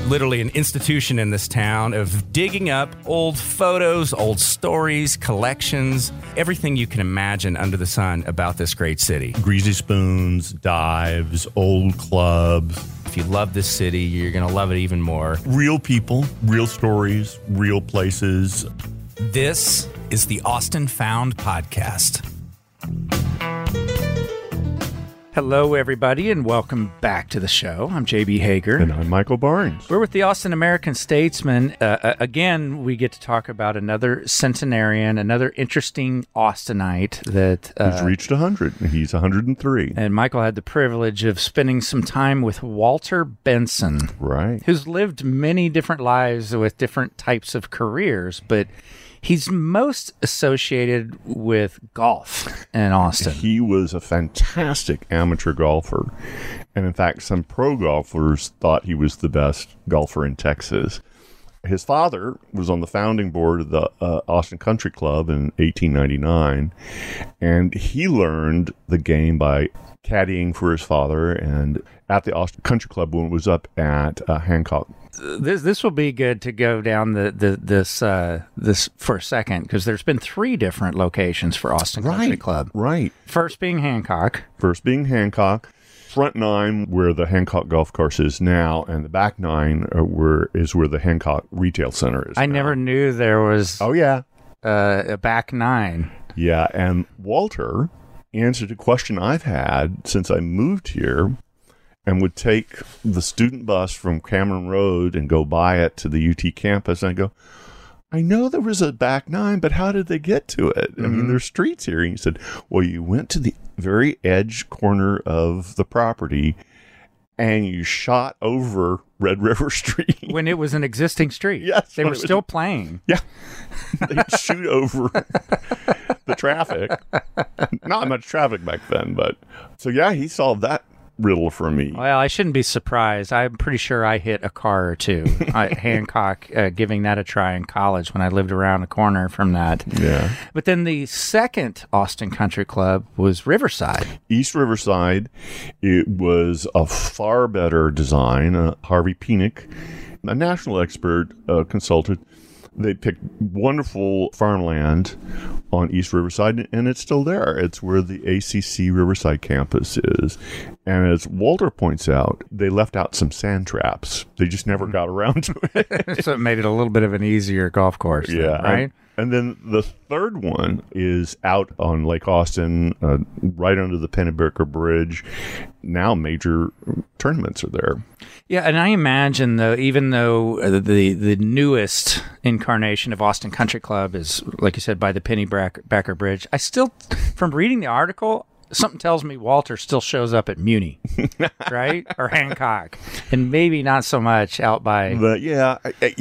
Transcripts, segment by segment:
literally an institution in this town of digging up old photos, old stories, collections, everything you can imagine under the sun about this great city. Greasy spoons, dives, old clubs. If you love this city, you're going to love it even more. Real people, real stories, real places. This is the Austin Found Podcast. Hello, everybody, and welcome back to the show. I'm J.B. Hager. And I'm Michael Barnes. We're with the Austin American-Statesman. Again, we get to talk about another centenarian, another interesting Austinite that... He's reached 100. He's 103. And Michael had the privilege of spending some time with Walter Benson. Right. Who's lived many different lives with different types of careers, but... he's most associated with golf in Austin. He was a fantastic amateur golfer. And in fact, some pro golfers thought he was the best golfer in Texas. His father was on the founding board of the Austin Country Club in 1899. And he learned the game by caddying for his father and at the Austin Country Club when it was up at Hancock. This will be good to go down this for a second, because there's been 3 different locations for Austin Country Club. Right. First being Hancock. Front 9, where the Hancock Golf Course is now, and the back 9 is where the Hancock Retail Center is. I never knew there was. Oh yeah, a back 9. Yeah, and Walter answered a question I've had since I moved here. And would take the student bus from Cameron Road and go by it to the UT campus. And I go, I know there was a back 9, but how did they get to it? I mean, there's streets here. And he said, well, you went to the very edge corner of the property and you shot over Red River Street. When it was an existing street. Yes. They were still playing. Yeah. They'd shoot over the traffic. Not much traffic back then, but so yeah, he solved that riddle for me. Well, I shouldn't be surprised. I'm pretty sure I hit a car or two at Hancock, giving that a try in college when I lived around the corner from that. Yeah. But then the second Austin Country Club was Riverside. East Riverside. It was a far better design. Harvey Penick, a national expert, consultant. They picked wonderful farmland on East Riverside, and it's still there. It's where the ACC Riverside campus is. And as Walter points out, they left out some sand traps. They just never got around to it. So it made it a little bit of an easier golf course. Yeah. Then, right? And then the third one is out on Lake Austin, right under the Pennebaker Bridge. Now major tournaments are there. Yeah, and I imagine, though, even though the newest incarnation of Austin Country Club is, like you said, by the Pennebaker Bridge, I still, from reading the article, something tells me Walter still shows up at Muni, right? Or Hancock. And maybe not so much out by... But yeah,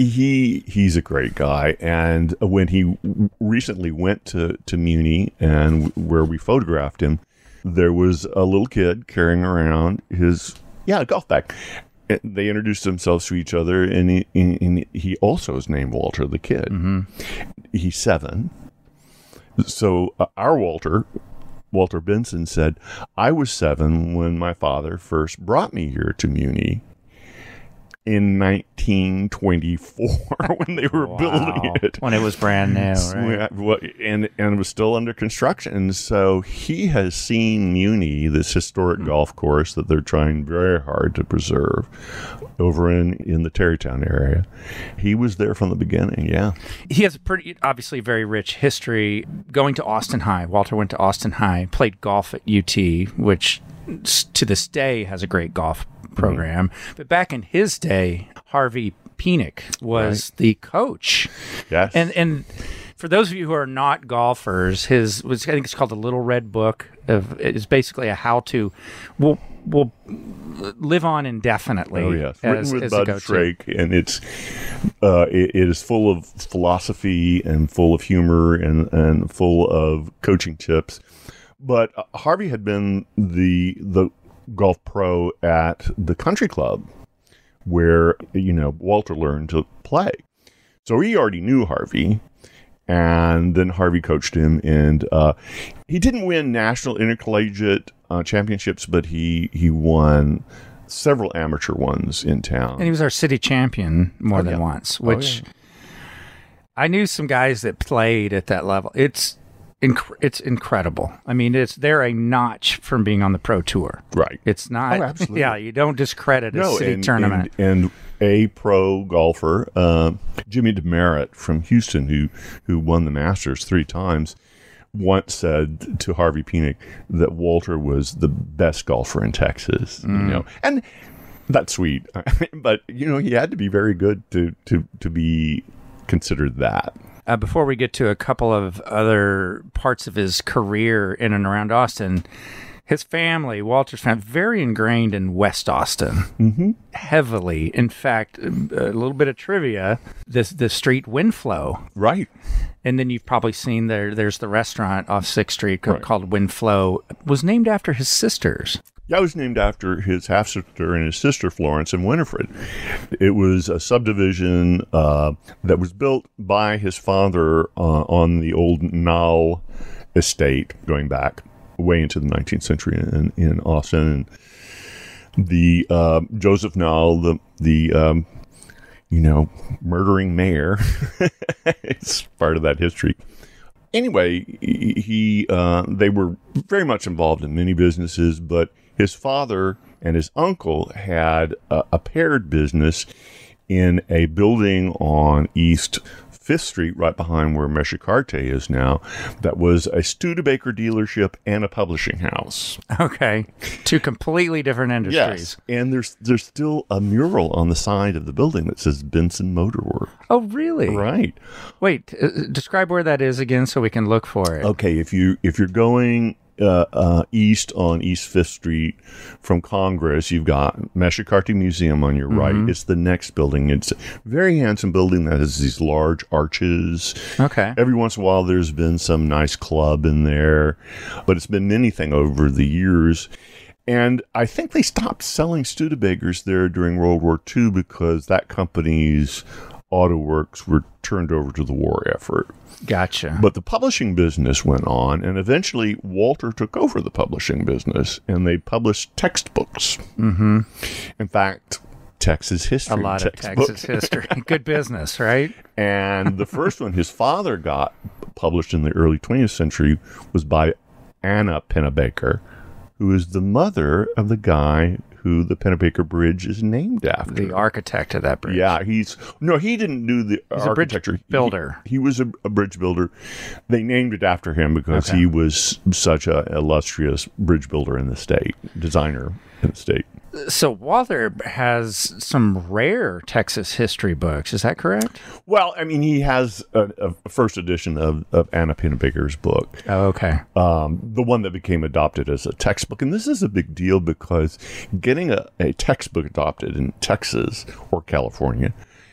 he's a great guy. And when he recently went to Muni, and where we photographed him, there was a little kid carrying around his golf bag. They introduced themselves to each other, and he also is named Walter, the kid. Mm-hmm. He's 7. So our Walter Benson said, I was 7 when my father first brought me here to Muni in 1924 when they were building it. When it was brand new, right? And it was still under construction. And so he has seen Muni, this historic golf course that they're trying very hard to preserve over in the Tarrytown area. He was there from the beginning, yeah. He has a pretty, obviously, very rich history. Going to Austin High, Walter went to Austin High, played golf at UT, which to this day has a great golf program. But back in his day, Harvey Penick was the coach. Yes. And for those of you who are not golfers, I think it's called the Little Red Book. It's basically a how-to. We'll live on indefinitely. Oh yes, written with Bud Shrake, and it is full of philosophy and full of humor and full of coaching tips. But Harvey had been the golf pro at the country club where, Walter learned to play. So he already knew Harvey, and then Harvey coached him, and he didn't win national intercollegiate championships, but he won several amateur ones in town. And he was our city champion more than yeah. once, which I knew some guys that played at that level. It's incredible. I mean, they're a notch from being on the pro tour. Right. It's not. Oh, absolutely. Yeah, you don't discredit a city tournament. And a pro golfer, Jimmy DeMeritt from Houston, who won the Masters 3 times, once said to Harvey Penick that Walter was the best golfer in Texas. You know, and that's sweet, but you know, he had to be very good to be considered that. Before we get to a couple of other parts of his career in and around Austin, his family, Walter's family, very ingrained in West Austin, heavily. In fact, a little bit of trivia: the street Windflow, Right. and then you've probably seen there's the restaurant off 6th Street called Windflow, was named after his sisters. Yeah, it was named after his half-sister and his sister, Florence and Winifred. It was a subdivision that was built by his father on the old Knoll estate, going back way into the 19th century in Austin. And the Joseph Knoll, the murdering mayor, it's part of that history. Anyway, they were very much involved in many businesses, but his father and his uncle had a paired business in a building on East 5th Street, right behind where Meshicarte is now, that was a Studebaker dealership and a publishing house. Okay. 2 completely different industries. Yes, and there's still a mural on the side of the building that says Benson Motor Works. Oh, really? Right. Wait, describe where that is again so we can look for it. Okay, if you're going east on East 5th Street from Congress, you've got Meshicarte Museum on your right. It's the next building. It's a very handsome building that has these large arches. Okay. Every once in a while there's been some nice club in there, but it's been anything over the years. And I think they stopped selling Studebakers there during World War II because that company's auto works were turned over to the war effort. Gotcha. But the publishing business went on, and eventually Walter took over the publishing business, and they published textbooks. In fact, Texas history. A lot of Texas history. Good business, right? And the first one his father got published in the early 20th century was by Anna Pennebaker, who is the mother of the guy who the Pennebaker Bridge is named after. The architect of that bridge. Yeah, he didn't do the architecture. A bridge builder. He was a bridge builder. They named it after him because he was such an illustrious bridge builder in the state, designer in the state. So Walter has some rare Texas history books. Is that correct? Well, I mean, he has a first edition of Anna Pennebaker's book. Oh, okay. The one that became adopted as a textbook. And this is a big deal because getting a textbook adopted in Texas or California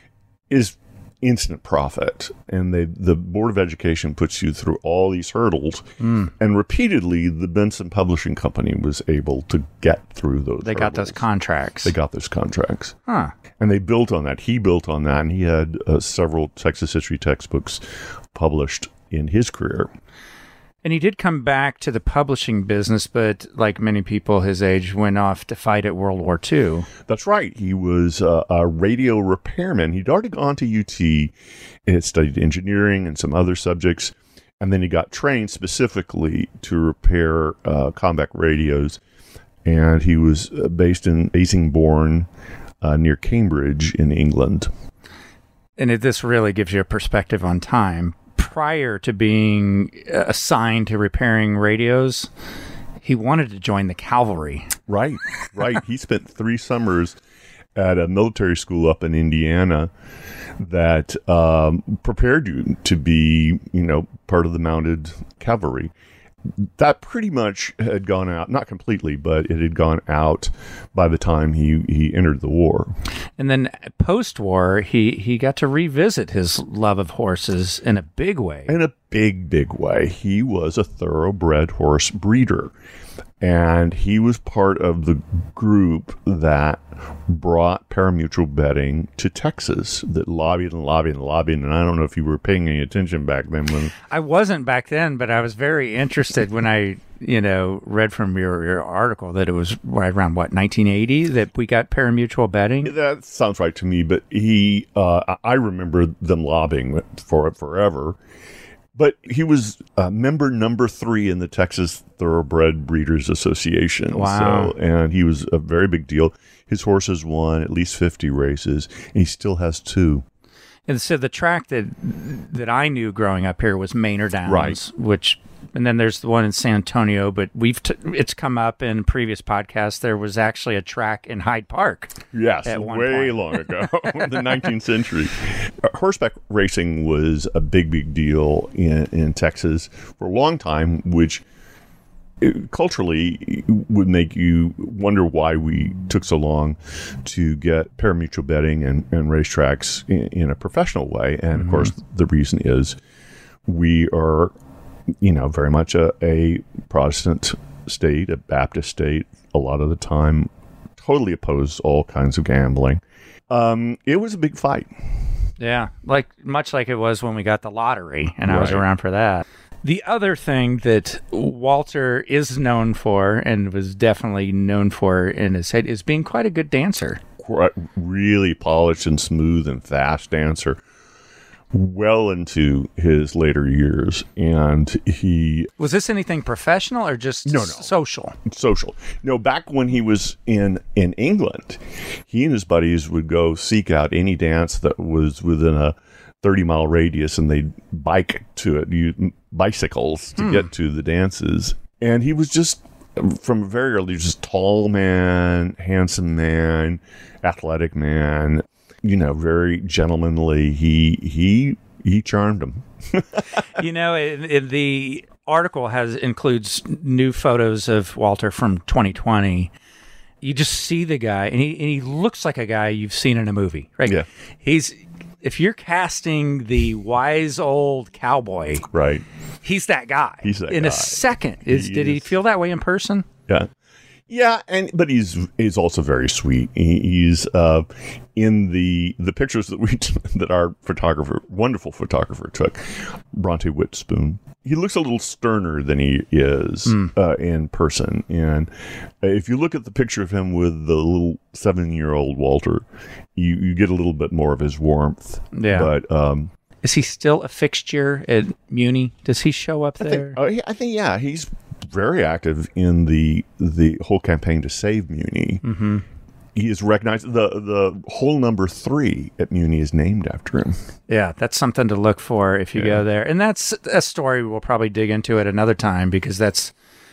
is instant profit. And the Board of Education puts you through all these hurdles. And repeatedly, the Benson Publishing Company was able to get through those They got those contracts. They got those contracts. Huh. And they built on that. He built on that. And he had several Texas history textbooks published in his career. And he did come back to the publishing business, but like many people his age, went off to fight at World War II. That's right. He was a radio repairman. He'd already gone to UT and had studied engineering and some other subjects. And then he got trained specifically to repair combat radios. And he was based in Basingbourne near Cambridge in England. And this really gives you a perspective on time. Prior to being assigned to repairing radios, he wanted to join the cavalry. Right. He spent 3 summers at a military school up in Indiana that prepared you to be, part of the mounted cavalry. That pretty much had gone out, not completely, but it had gone out by the time he entered the war. And then post-war, he got to revisit his love of horses in a big way. In a big, big way. He was a thoroughbred horse breeder. And he was part of the group that brought parimutuel betting to Texas, that lobbied. And I don't know if you were paying any attention back then. I wasn't back then, but I was very interested when I read from your article that it was right around, 1980 that we got pari-mutuel betting? That sounds right to me, but I remember them lobbying for it forever. But he was member number 3 in the Texas Thoroughbred Breeders Association. Wow. And he was a very big deal. His horses won at least 50 races, and he still has 2. And so the track that I knew growing up here was Manor Downs, right. And then there's the one in San Antonio, but it's come up in previous podcasts. There was actually a track in Hyde Park. Yes, at one way point. long ago, the 19th century. Horseback racing was a big deal in Texas for a long time, which culturally would make you wonder why we took so long to get pari-mutuel betting and racetracks in a professional way. And of course, the reason is we are very much a Protestant state, a Baptist state, a lot of the time, totally opposed to all kinds of gambling. It was a big fight. Yeah, much like it was when we got the lottery, and I was Right. around for that. The other thing that Walter is known for, and was definitely known for in his head, is being quite a good dancer. Really polished and smooth and fast dancer. Well into his later years, and he Was this anything professional or just No. social? social. No, back when he was in England, he and his buddies would go seek out any dance that was within a 30-mile radius, and they'd bike to it, use bicycles to get to the dances. And he was just, from very early, just tall man, handsome man, athletic man, very gentlemanly. He charmed him. The article includes new photos of Walter from 2020. You just see the guy, and he looks like a guy you've seen in a movie, right? Yeah. If you're casting the wise old cowboy, Right. he's that guy. He's that in guy. a second. Did he feel that way in person? Yeah. Yeah, but he's also very sweet. He's in the pictures that our wonderful photographer took, Bronte Witherspoon. He looks a little sterner than he is in person. And if you look at the picture of him with the little 7-year-old Walter, you get a little bit more of his warmth. Yeah. But Is he still a fixture at Muni? Does he show up there? I think he's very active in the whole campaign to save Muni. Mm-hmm. He is recognized. The hole number 3 at Muni is named after him. Yeah, that's something to look for if you go there. And that's a story we'll probably dig into at another time, because that's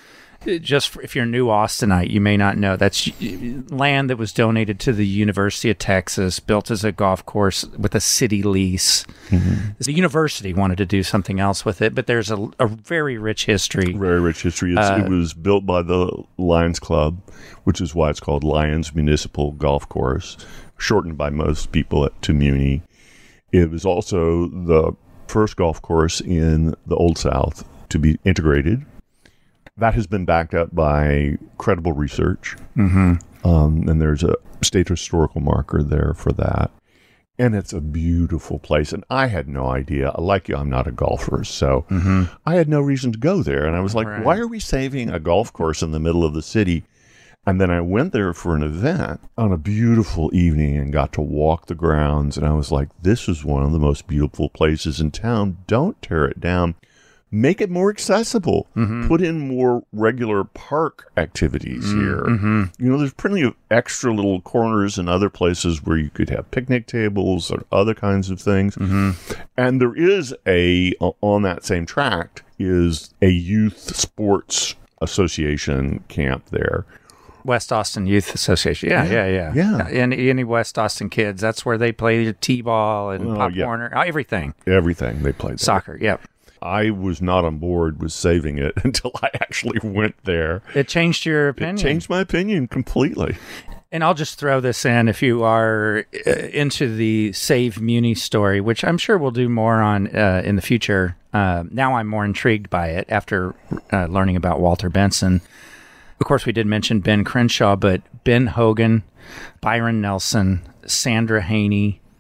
just if you're new Austinite, you may not know. That's land that was donated to the University of Texas, built as a golf course with a city lease. Mm-hmm. The university wanted to do something else with it, but there's a very rich history. Very rich history. It was built by the Lions Club, which is why it's called Lions Municipal Golf Course, shortened by most people to Muni. It was also the first golf course in the Old South to be integrated. That has been backed up by credible research. Mm-hmm. And there's a state historical marker there for that. And it's a beautiful place. And I had no idea. Like you, I'm not a golfer, so I had no reason to go there. And I was like, why are we saving a golf course in the middle of the city? And then I went there for an event on a beautiful evening and got to walk the grounds. And I was like, this is one of the most beautiful places in town. Don't tear it down. Make it more accessible. Mm-hmm. Put in more regular park activities here. Mm-hmm. There's plenty of extra little corners and other places where you could have picnic tables or other kinds of things. Mm-hmm. And there is on that same tract is a youth sports association camp there. West Austin Youth Association. Yeah. And any West Austin kids, that's where they play T-ball and Pop Warner, everything. Everything they played there. Soccer, yep. I was not on board with saving it until I actually went there. It changed your opinion. It changed my opinion completely. And I'll just throw this in, if you are into the Save Muni story, which I'm sure we'll do more on in the future. Now I'm more intrigued by it after learning about Walter Benson. Of course, we did mention Ben Crenshaw, but Ben Hogan, Byron Nelson, Sandra Haney,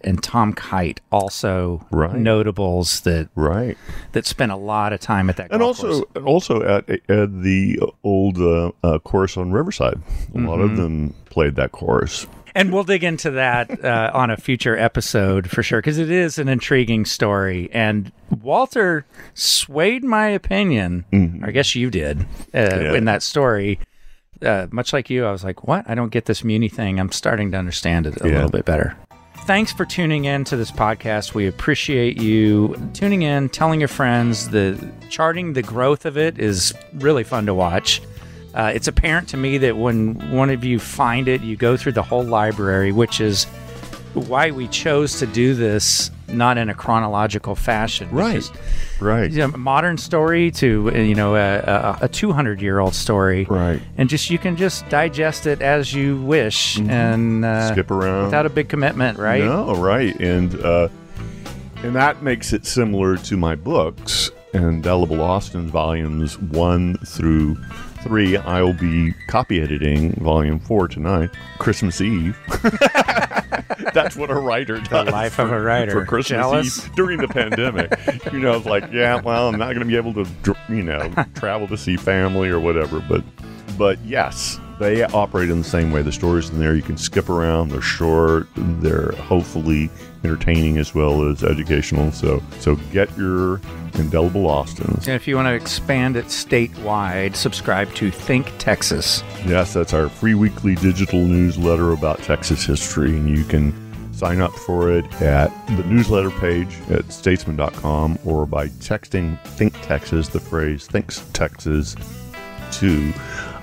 and Tom Kite, also Right. notables that Right. that spent a lot of time at that And golf course. also at the old course on Riverside. A lot of them played that course. And we'll dig into that on a future episode for sure, because it is an intriguing story. And Walter swayed my opinion, or I guess you did, in that story. Much like you, I was like, what? I don't get this Muni thing. I'm starting to understand it a little bit better. Thanks for tuning in to this podcast. We appreciate you tuning in, telling your friends. Charting the growth of it is really fun to watch. It's apparent to me that when one of you find it, you go through the whole library, which is why we chose to do this not in a chronological fashion. Right. Right. A modern story to a 200-year-old story. Right. And you can just digest it as you wish and skip around without a big commitment, right? No, right. And that makes it similar to my books. Indelible Austins volumes 1 through 3. I will be copy editing volume 4 tonight, Christmas Eve. That's what a writer does. The life of a writer. For Christmas Jealous? Eve during the pandemic. It's like, yeah, well, I'm not going to be able to, travel to see family or whatever. But yes, they operate in the same way. The stories in there, you can skip around. They're short. They're hopefully entertaining as well as educational. So get your Indelible Austins. And if you want to expand it statewide, subscribe to Think Texas. Yes, that's our free weekly digital newsletter about Texas history, and you can sign up for it at the newsletter page at statesman.com or by texting Think Texas, the phrase Thinks Texas, to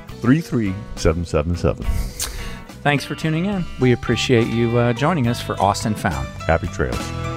33777. Thanks for tuning in. We appreciate you joining us for Austin Found. Happy trails.